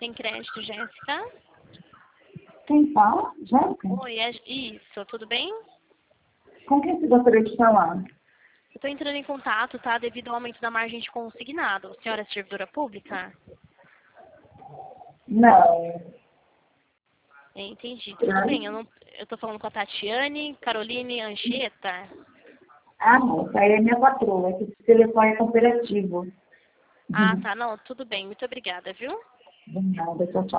Tem crédito, Jéssica? Quem fala? Jéssica? Oi, isso, tudo bem? Com quem você gostaria de falar? Eu estou entrando em contato, tá? Devido ao aumento da margem de consignado. A senhora é servidora pública? Não. Entendi, tudo bem. Eu tô falando com a Tatiane Caroline Anchieta. Ah, não. Essa aí é minha patroa. Esse telefone é cooperativo. Ah, tá, não, tudo bem. Muito obrigada, viu? De nada, tchau, tchau.